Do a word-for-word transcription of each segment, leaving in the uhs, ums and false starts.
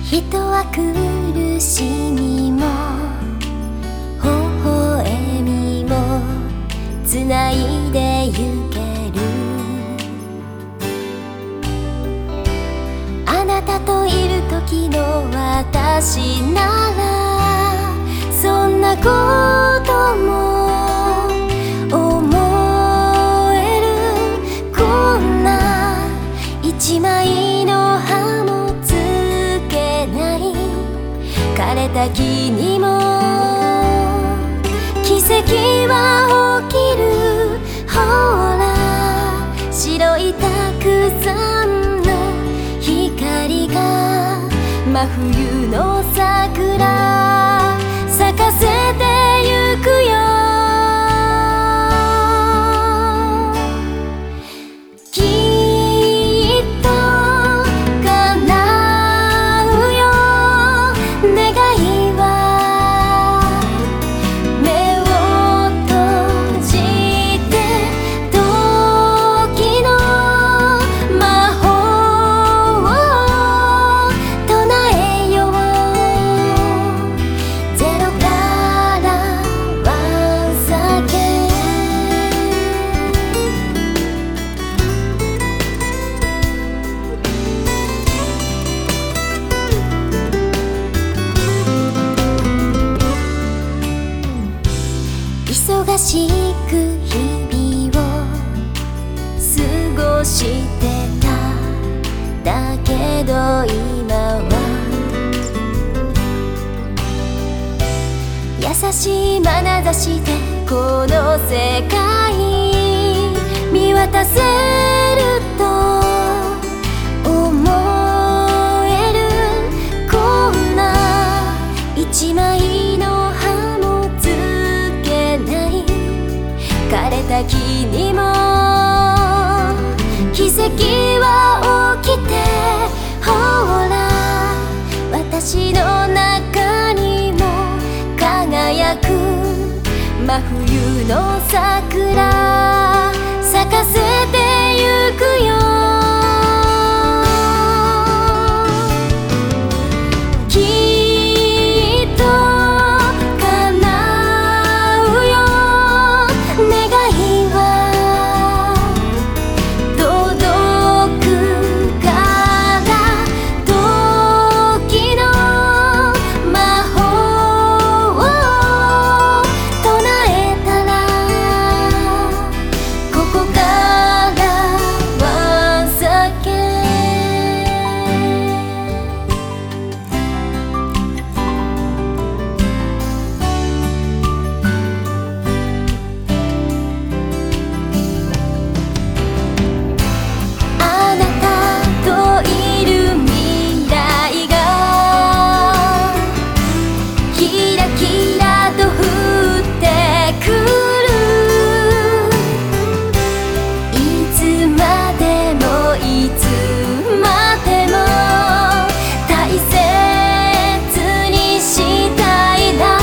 人は苦しみも微笑みもつないでゆける。あなたといる時の私ならそんなことも思える。こんな一枚の葉もつけない枯れた木にも奇跡は起きる。ほら白いたくさんの光が真冬の桜咲かせてゆくよ。きっと叶うよ願いは。目を閉じて時の魔法を唱えよう。ゼロからワンサケ。忙しく日々を過ごしてた。だけど今は優しい眼差しでこの世界見渡せると思える。こんな一枚の葉もつけない枯れた木にも奇跡は起きて。ほら私の中にも輝く真冬の桜咲かせてゆくよ。きっと叶うよ願いは。届くから時の魔法を唱えたらここからワンサケ。あなたといる未来がキラキラと降ってくる。いつまでもいつまでも大切にしたいな。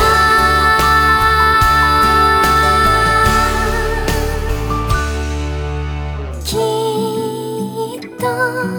きっと